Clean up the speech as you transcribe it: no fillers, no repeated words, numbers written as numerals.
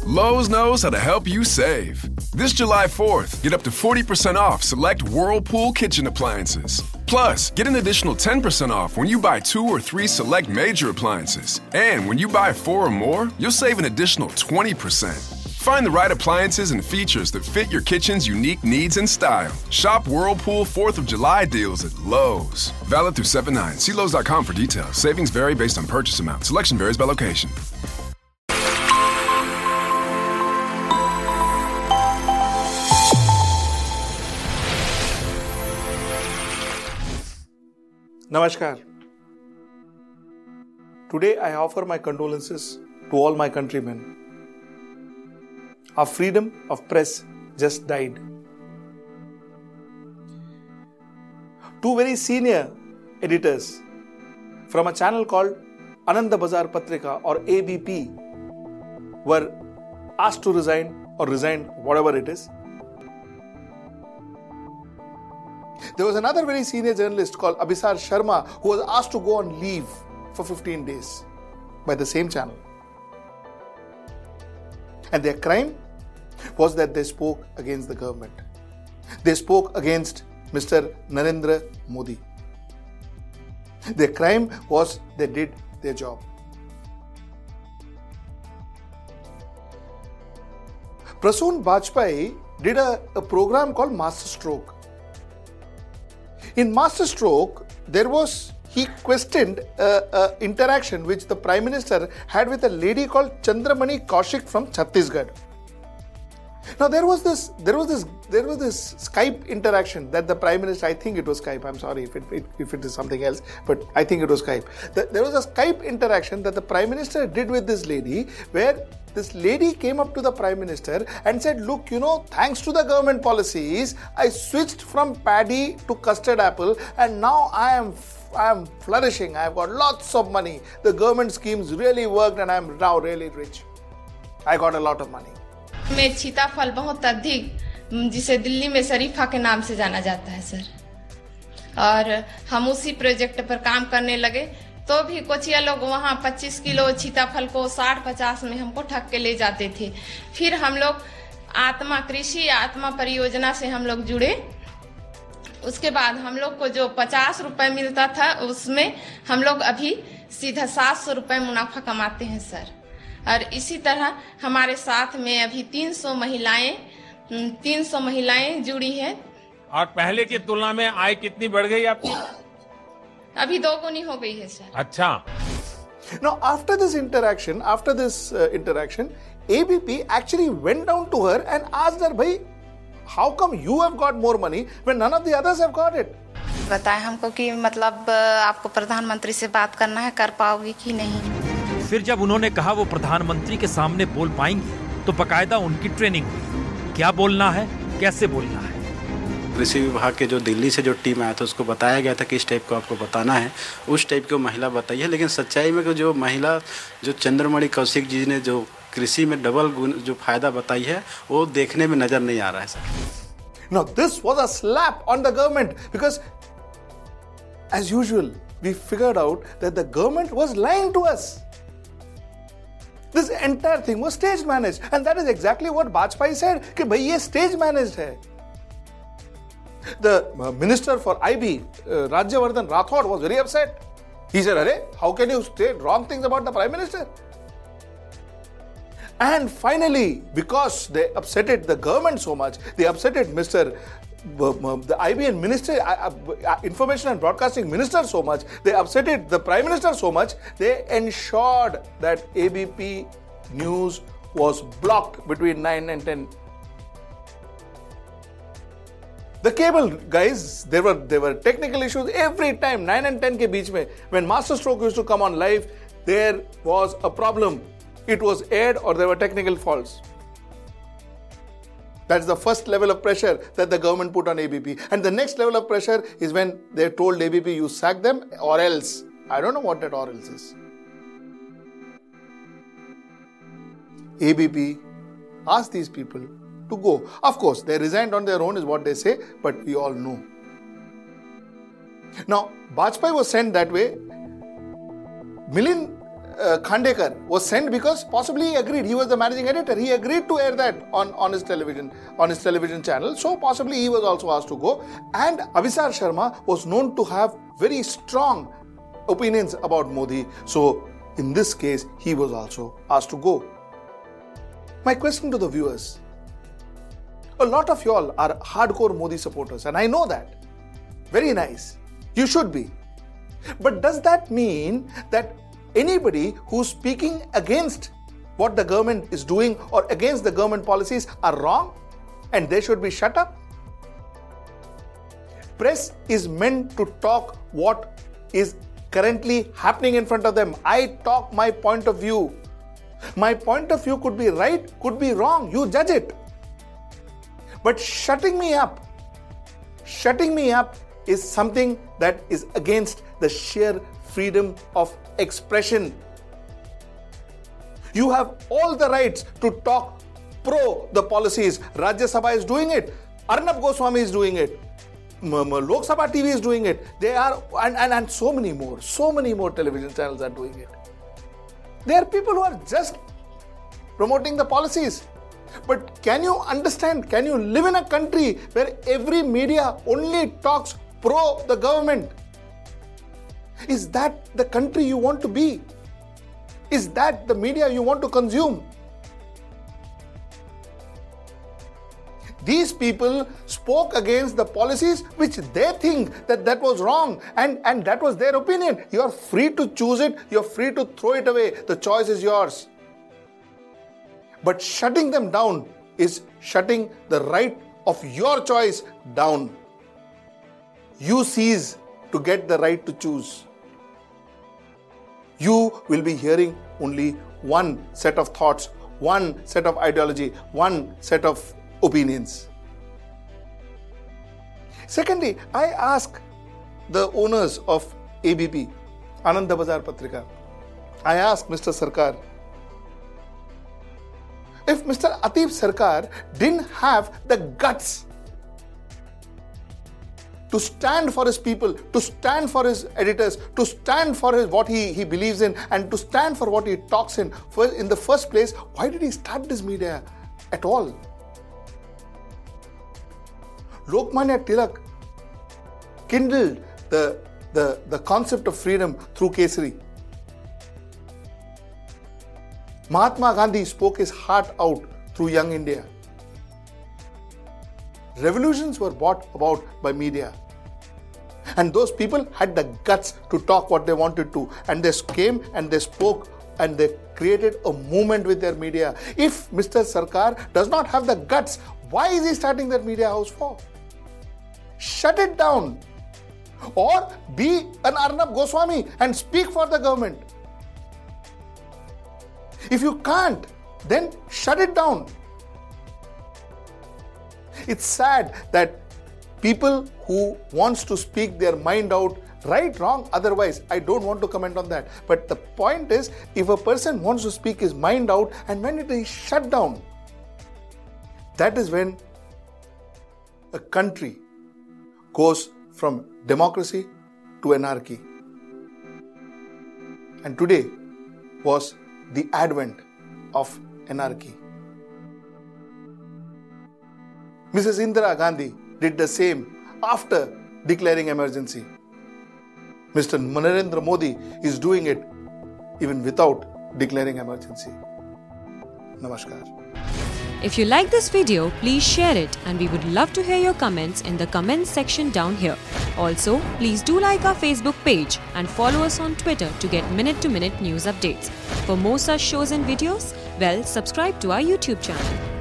Lowe's knows how to help you save. This July 4th, get up to 40% off select Whirlpool kitchen appliances. Plus, get an additional 10% off when you buy 2 or 3 select major appliances. And when you buy 4 or more, you'll save an additional 20%. Find the right appliances and features that fit your kitchen's unique needs and style. Shop Whirlpool 4th of July deals at Lowe's. Valid through 7/9. See Lowe's.com for details. Savings vary based on purchase amount. Selection varies by location. Namaskar. Today I offer my condolences to all my countrymen. Our freedom of press just died. 2 very senior editors from a channel called Ananda Bazar Patrika or ABP were asked to resign or resigned, whatever it is. There was another very senior journalist called Abhisar Sharma who was asked to go on leave for 15 days by the same channel. And their crime was that they spoke against the government. They spoke against Mr. Narendra Modi. Their crime was they did their job. Prasoon Bajpayee did a program called Masterstroke. In Masterstroke, he questioned an interaction which the Prime Minister had with a lady called Chandramani Kaushik from Chhattisgarh. Now there was this Skype interaction that the Prime Minister, I think it was Skype, I'm sorry if it is something else, but I think it was Skype. There was a Skype interaction that the Prime Minister did with this lady where this lady came up to the Prime Minister and said, look, thanks to the government policies, I switched from paddy to custard apple and now I am flourishing. I've got lots of money. The government schemes really worked and I'm now really rich. I got a lot of money. में सीताफल बहुत अधिक, जिसे दिल्ली में शरीफा के नाम से जाना जाता है सर, और हम उसी प्रोजेक्ट पर काम करने लगे तो भी कोचिया लोग वहाँ 25 किलो सीताफल को 60-50 में हमको ठग के ले जाते थे। फिर हम लोग कृषि आत्मा परियोजना से हम लोग जुड़े। उसके बाद हम लोग को जो 50 रुपए मिलता था उसमें हम लोग अभी सीधा 700 रुपए मुनाफा कमाते हैं सर। और इसी तरह हमारे साथ में अभी 300 महिलाएं जुड़ी हैं। और पहले की तुलना में आय कितनी बढ़ गई आपकी? अभी 2 गुनी हो गई है सर। अच्छा। Now after this interaction, ABP actually went down to her and asked her, "Bhai, how come you have got more money when none of the others have got it?" बताएं हमको कि मतलब आपको प्रधानमंत्री से बात करना है, कर पाओगी कि नहीं। फिर जब उन्होंने कहा वो प्रधानमंत्री के सामने बोल पाएंगी तो बकायदा उनकी ट्रेनिंग हुई, क्या बोलना है, कैसे बोलना है। कृषि विभाग के जो दिल्ली से जो टीम आया था उसको बताया गया था कि इस टाइप को आपको बताना है, उस टाइप की महिला बताई है। लेकिन सच्चाई में जो महिला जो चंद्रमणि कौशिक जी ने जो कृषि में डबल जो फायदा बताई है वो देखने में नजर नहीं आ रहा है sir. Now this was a slap on the government because as usual we figured out that the government was lying to us. This entire thing was stage managed and that is exactly what Bajpayee said कि भाई ये stage managed है. The minister for IB, Rajyavardhan Rathod, was very upset. He said, "Arey, how can you say wrong things about the Prime Minister?" And finally, because they upsetted the government so much, they upsetted the IBN Minister, Information and Broadcasting Minister so much, they upsetted the Prime Minister so much, they ensured that ABP News was blocked between 9 and 10. The cable guys, there were technical issues every time. 9 and 10 ke beech mein, when Masterstroke used to come on live, there was a problem. It was aired or there were technical faults. That's the first level of pressure that the government put on ABP. And the next level of pressure is when they told ABP, you sack them or else. I don't know what that or else is. ABP asked these people to go. Of course, they resigned on their own is what they say, but we all know. Now, Bajpayee was sent that way. Milind Khandekar was sent because possibly he agreed. He was the managing editor. He agreed to air that on his television channel. So possibly he was also asked to go. And Abhisar Sharma was known to have very strong opinions about Modi. So in this case, he was also asked to go. My question to the viewers: a lot of y'all are hardcore Modi supporters, and I know that. Very nice. You should be. But does that mean that anybody who's speaking against what the government is doing or against the government policies are wrong and they should be shut up? Press is meant to talk what is currently happening in front of them. I talk my point of view. My point of view could be right, could be wrong. You judge it. But shutting me up is something that is against the sheer freedom of expression. You have all the rights to talk pro the policies. Rajya Sabha is doing it. Arnab Goswami is doing it. Lok Sabha TV is doing it. They are, and so many more television channels are doing it. There are people who are just promoting the policies. But can you understand, can you live in a country where every media only talks pro the government? Is that the country you want to be? Is that the media you want to consume? These people spoke against the policies which they think that was wrong, and that was their opinion. You are free to choose it, you are free to throw it away. The choice is yours. But shutting them down is shutting the right of your choice down. You cease to get the right to choose. You will be hearing only one set of thoughts, one set of ideology, one set of opinions. Secondly, I ask the owners of ABP, Anand Bazar Patrika, I ask Mr. Sarkar, if Mr. Atif Sarkar didn't have the guts to stand for his people, to stand for his editors, to stand for what he believes in, and to stand for what he talks in the first place, why did he start this media at all? Lokmanya Tilak kindled the concept of freedom through Kesari. Mahatma Gandhi spoke his heart out through Young India. Revolutions were brought about by media. And those people had the guts to talk what they wanted to. And they came and they spoke and they created a movement with their media. If Mr. Sarkar does not have the guts, why is he starting that media house for? Shut it down. Or be an Arnab Goswami and speak for the government. If you can't, then shut it down. It's sad that people who wants to speak their mind out, right, wrong, otherwise, I don't want to comment on that. But the point is, if a person wants to speak his mind out and when it is shut down, that is when a country goes from democracy to anarchy. And today was the advent of anarchy. Mrs. Indira Gandhi did the same after declaring emergency. Mr. Narendra Modi is doing it even without declaring emergency. Namaskar. If you like this video, please share it, and we would love to hear your comments in the comments section down here. Also, please do like our Facebook page and follow us on Twitter to get minute-to-minute news updates. For more such shows and videos, subscribe to our YouTube channel.